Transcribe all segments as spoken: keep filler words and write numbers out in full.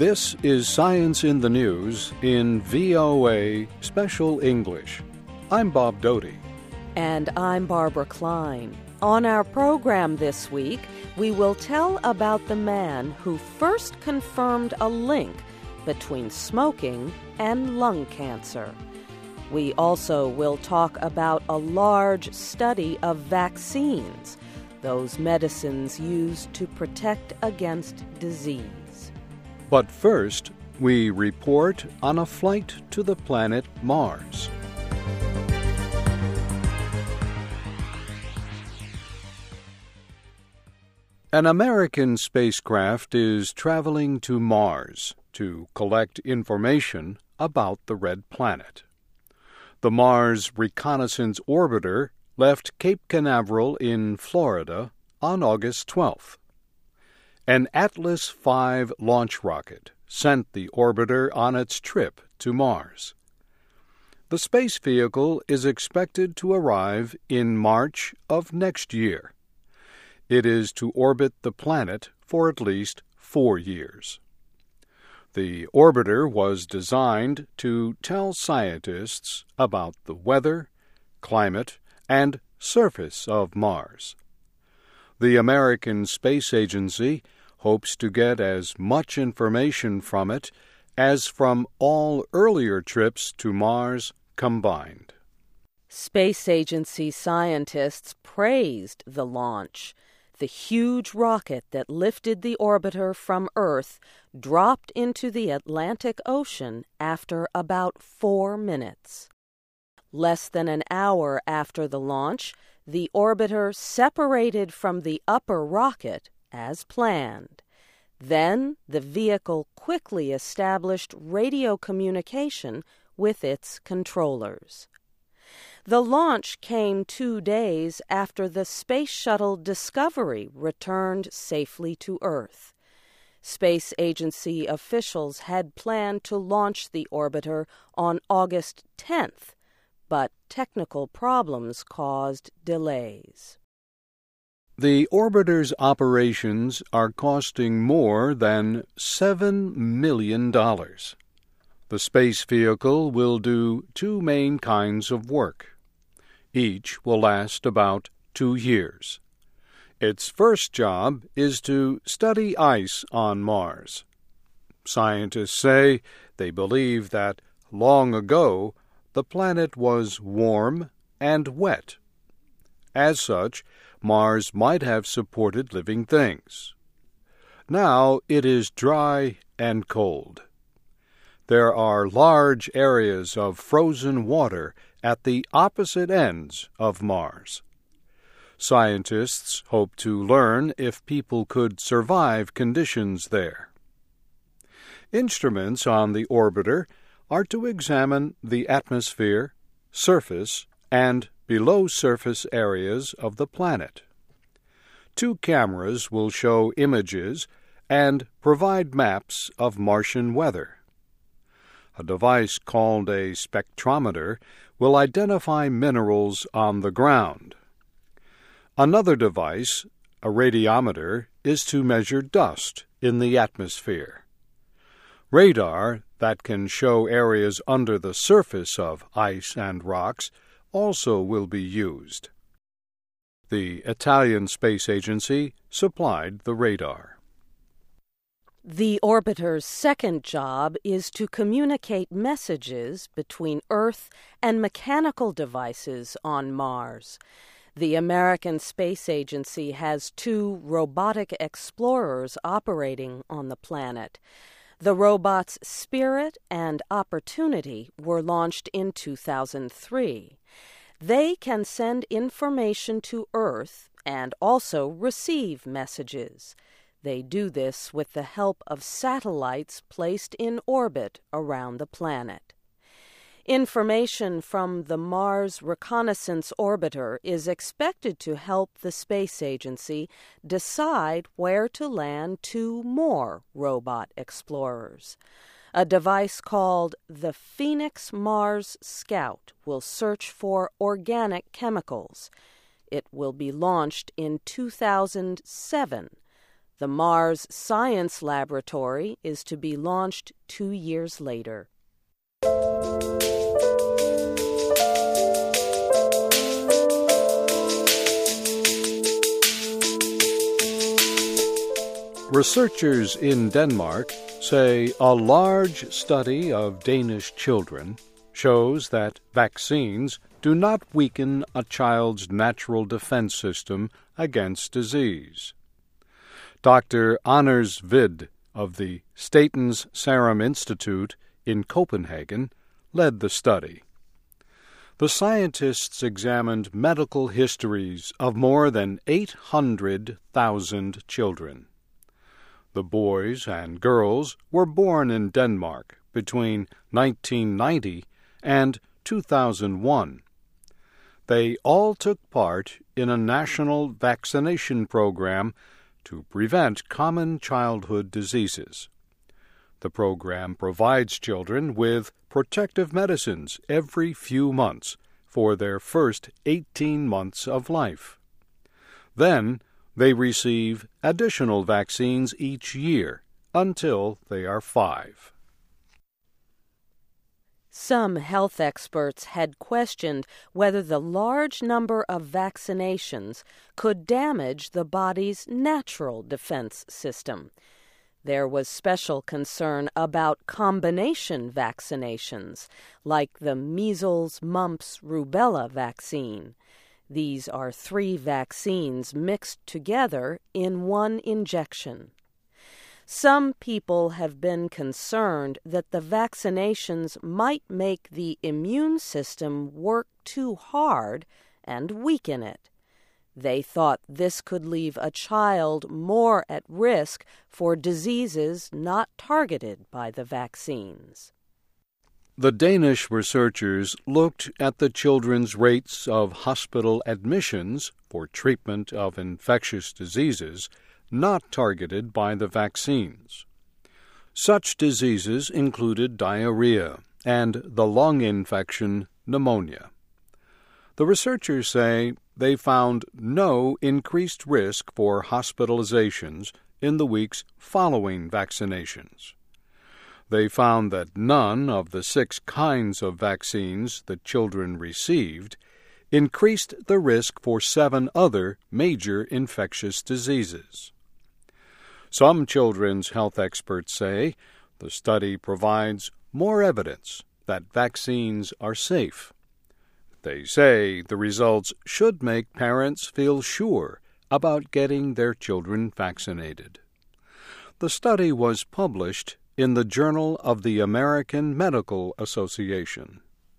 This is Science in the News in V O A Special English. I'm Bob Doty. And I'm Barbara Klein. On our program this week, we will tell about the man who first confirmed a link between smoking and lung cancer. We also will talk about a large study of vaccines, those medicines used to protect against disease. But first, we report on a flight to the planet Mars. An American spacecraft is traveling to Mars to collect information about the red planet. The Mars Reconnaissance Orbiter left Cape Canaveral in Florida on August twelfth. An Atlas five launch rocket sent the orbiter on its trip to Mars. The space vehicle is expected to arrive in March of next year. It is to orbit the planet for at least four years. The orbiter was designed to tell scientists about the weather, climate, and surface of Mars. The American Space Agency hopes to get as much information from it as from all earlier trips to Mars combined. Space Agency scientists praised the launch. The huge rocket that lifted the orbiter from Earth dropped into the Atlantic Ocean after about four minutes. Less than an hour after the launch, the orbiter separated from the upper rocket as planned. Then the vehicle quickly established radio communication with its controllers. The launch came two days after the Space Shuttle Discovery returned safely to Earth. Space Agency officials had planned to launch the orbiter on August tenth, but technical problems caused delays. The orbiter's operations are costing more than seven million dollars. The space vehicle will do two main kinds of work. Each will last about two years. Its first job is to study ice on Mars. Scientists say they believe that long ago the planet was warm and wet. As such, Mars might have supported living things. Now it is dry and cold. There are large areas of frozen water at the opposite ends of Mars. Scientists hope to learn if people could survive conditions there. Instruments on the orbiter are to examine the atmosphere, surface, and below-surface areas of the planet. Two cameras will show images and provide maps of Martian weather. A device called a spectrometer will identify minerals on the ground. Another device, a radiometer, is to measure dust in the atmosphere. Radar that can show areas under the surface of ice and rocks also will be used. The Italian Space Agency supplied the radar. The orbiter's second job is to communicate messages between Earth and mechanical devices on Mars. The American Space Agency has two robotic explorers operating on the planet. The robots Spirit and Opportunity were launched in two thousand three. They can send information to Earth and also receive messages. They do this with the help of satellites placed in orbit around the planet. Information from the Mars Reconnaissance Orbiter is expected to help the space agency decide where to land two more robot explorers. A device called the Phoenix Mars Scout will search for organic chemicals. It will be launched in two thousand seven. The Mars Science Laboratory is to be launched two years later. Researchers in Denmark say a large study of Danish children shows that vaccines do not weaken a child's natural defense system against disease. Doctor Anders Hvid of the Statens Serum Institute in Copenhagen led the study. The scientists examined medical histories of more than eight hundred thousand children. The boys and girls were born in Denmark between nineteen ninety and two thousand one. They all took part in a national vaccination program to prevent common childhood diseases. The program provides children with protective medicines every few months for their first eighteen months of life. Then, they receive additional vaccines each year until they are five. Some health experts had questioned whether the large number of vaccinations could damage the body's natural defense system. There was special concern about combination vaccinations, like the measles, mumps, rubella vaccine. These are three vaccines mixed together in one injection. Some people have been concerned that the vaccinations might make the immune system work too hard and weaken it. They thought this could leave a child more at risk for diseases not targeted by the vaccines. The Danish researchers looked at the children's rates of hospital admissions for treatment of infectious diseases not targeted by the vaccines. Such diseases included diarrhea and the lung infection pneumonia. The researchers say they found no increased risk for hospitalizations in the weeks following vaccinations. They found that none of the six kinds of vaccines the children received increased the risk for seven other major infectious diseases. Some children's health experts say the study provides more evidence that vaccines are safe. They say the results should make parents feel sure about getting their children vaccinated. The study was published in the Journal of the American Medical Association.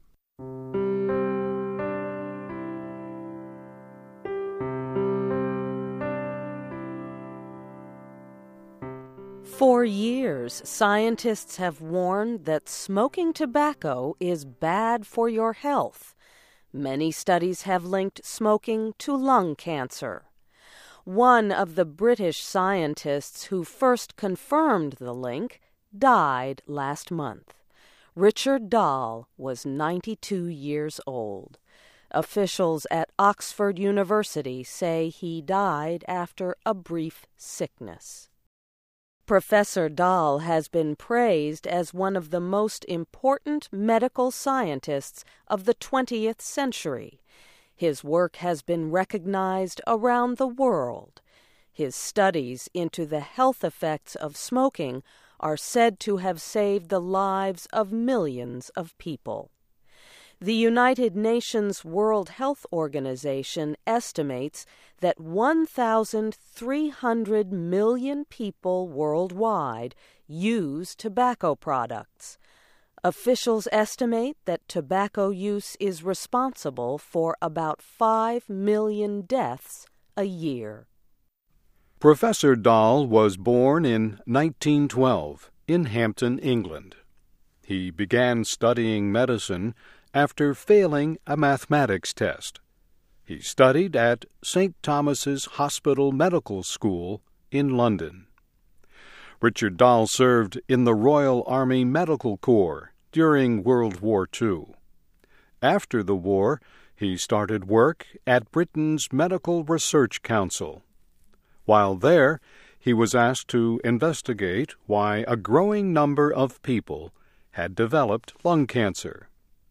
For years, scientists have warned that smoking tobacco is bad for your health. Many studies have linked smoking to lung cancer. One of the British scientists who first confirmed the link died last month. Richard Dahl was ninety-two years old. Officials at Oxford University say he died after a brief sickness. Professor Dahl has been praised as one of the most important medical scientists of the twentieth century. His work has been recognized around the world. His studies into the health effects of smoking are said to have saved the lives of millions of people. The United Nations World Health Organization estimates that one thousand three hundred million people worldwide use tobacco products. Officials estimate that tobacco use is responsible for about five million deaths a year. Professor Dahl was born in nineteen twelve in Hampton, England. He began studying medicine after failing a mathematics test. He studied at Saint Thomas's Hospital Medical School in London. Richard Dahl served in the Royal Army Medical Corps during World War Two. After the war, he started work at Britain's Medical Research Council. While there, he was asked to investigate why a growing number of people had developed lung cancer.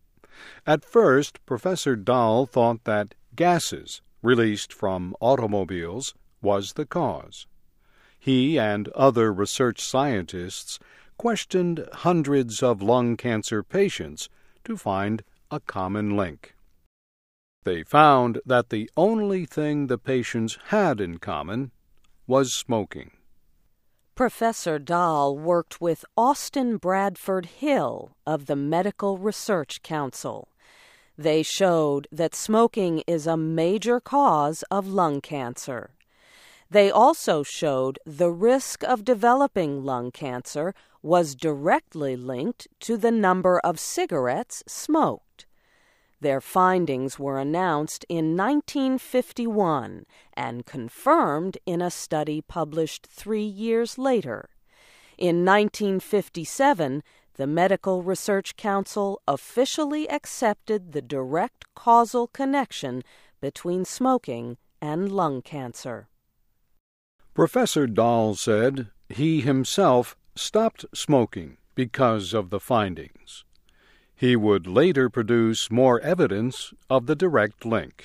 At first, Professor Dahl thought that gases released from automobiles was the cause. He and other research scientists questioned hundreds of lung cancer patients to find a common link. They found that the only thing the patients had in common was smoking. Professor Dahl worked with Austin Bradford Hill of the Medical Research Council. They showed that smoking is a major cause of lung cancer. They also showed the risk of developing lung cancer was directly linked to the number of cigarettes smoked. Their findings were announced in nineteen fifty-one and confirmed in a study published three years later. In nineteen fifty-seven, the Medical Research Council officially accepted the direct causal connection between smoking and lung cancer. Professor Dahl said he himself stopped smoking because of the findings. He would later produce more evidence of the direct link.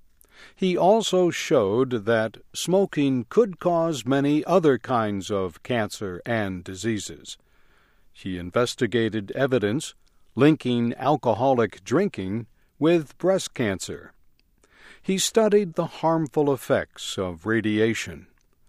He also showed that smoking could cause many other kinds of cancer and diseases. He investigated evidence linking alcoholic drinking with breast cancer. He studied the harmful effects of radiation.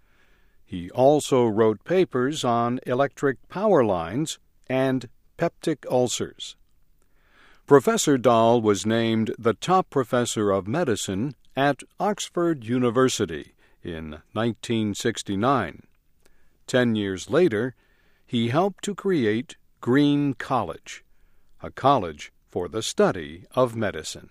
He also wrote papers on electric power lines and peptic ulcers. Professor Dahl was named the top professor of medicine at Oxford University in nineteen sixty-nine. Ten years later, he helped to create Green College, a college for the study of medicine.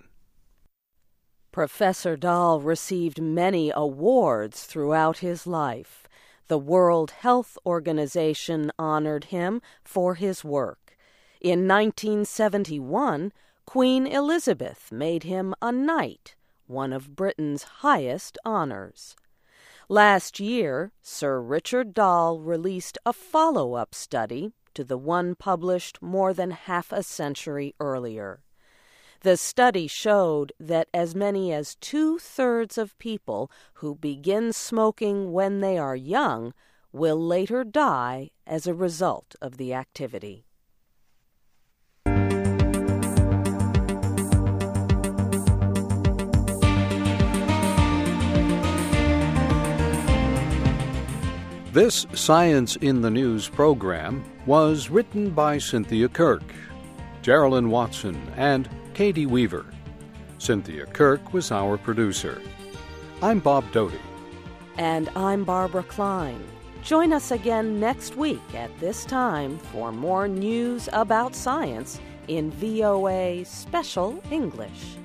Professor Dahl received many awards throughout his life. The World Health Organization honored him for his work. In nineteen seventy-one, Queen Elizabeth made him a knight, one of Britain's highest honors. Last year, Sir Richard Dahl released a follow-up study to the one published more than half a century earlier. The study showed that as many as two-thirds of people who begin smoking when they are young will later die as a result of the activity. This Science in the News program was written by Cynthia Kirk, Geraldine Watson, and Katie Weaver. Cynthia Kirk was our producer. I'm Bob Doty. And I'm Barbara Klein. Join us again next week at this time for more news about science in V O A Special English.